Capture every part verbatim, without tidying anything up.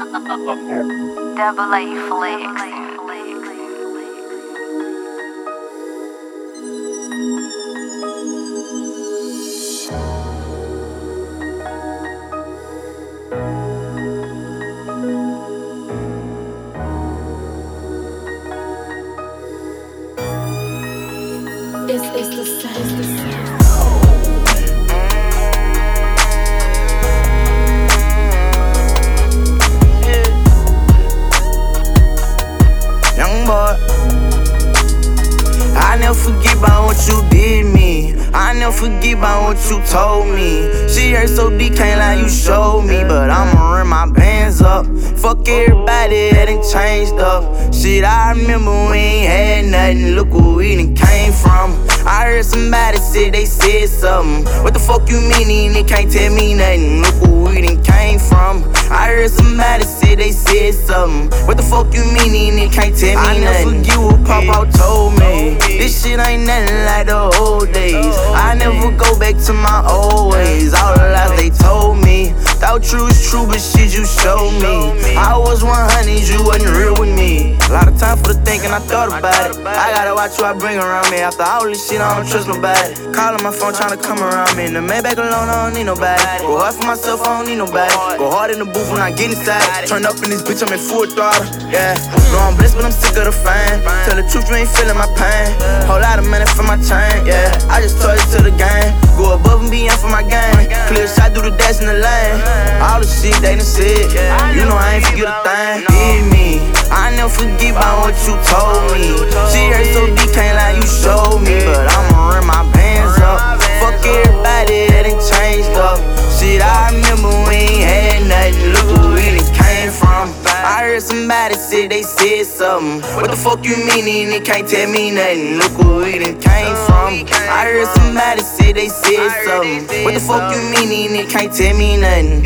Double A Flex. It's, it's the same, it's the same. Young boy, I never forget about what you did me. I never forget about what you told me. She hurt so deep, can't lie, you showed me. But I'ma run my bands up. Fuck everybody that ain't changed up. Shit, I remember we ain't had nothing. Look where we done came from. I heard somebody say they said something. What the fuck you mean, they can't tell me nothing. Look where we done came from. I heard somebody say they said something. What the fuck you mean, they can't tell me I nothing. I never forget what Papa told me. This shit ain't nothing like the old days. I never go back to my old ways. All the lies they told me. Thought true is true, but shit you showed me. I was one hundred, you wasn't real with me. A lot of time for the thinking, I thought about it. I gotta watch who I bring around me. After all this shit, I don't trust nobody. Calling my phone, trying to come around me. In the Maybach alone, I don't need nobody. Go hard for myself, I don't need nobody. Go hard in the booth when I get inside. Turn up in this bitch, I'm in full throttle. Yeah, no, I'm blessed, but I'm sick of the fame. Tell the truth, you ain't feeling my pain. Whole lot of money for my chain, yeah. I just told it to the game. Go above and beyond for my game. Clear shot, do the dash in the lane. All the shit they done said, you know I ain't forget a thing. Did me, I never forget about what you told me. She hurt so deep, can't lie, you showed me. But I'ma run my bands up. Fuck everybody that ain't changed up. Shit, I remember we ain't had nothing. Look where we done came from. I heard somebody say they said something. What the fuck you mean, they can't tell me nothing. Look where we done came from. I heard somebody say they said something. What the fuck you mean, they can't tell me nothing.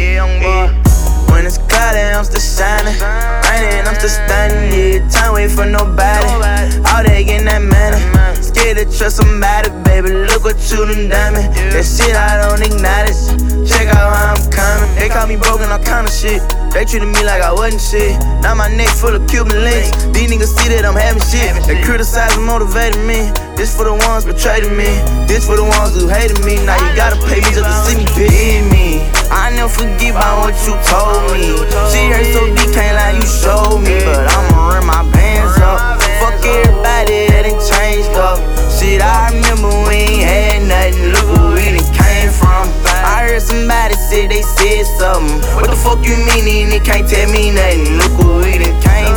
When it's cloudy, I'm still shining. Raining, I'm still standing. Yeah, time wait for nobody. All they getting that money. Scared to trust somebody, baby. Look what you done done me. That shit I don't acknowledge. Check out how I'm coming. They call me broken, all kind of shit. They treated me like I wasn't shit. Now my neck full of Cuban links. These niggas see that I'm having shit. They criticize and motivated me. This for the ones betrayed me. This for the ones who hated me. Now you gotta pay me just to see me pity me. I never forget about what you told me. She hurt so deep, can't lie, you showed me. But I'ma run my bands up. Fuck everybody that ain't changed up. Shit, I remember we ain't had nothing. Look where we done came from. I heard somebody say they said something. What the fuck you mean, they can't tell me nothing. Look where we done came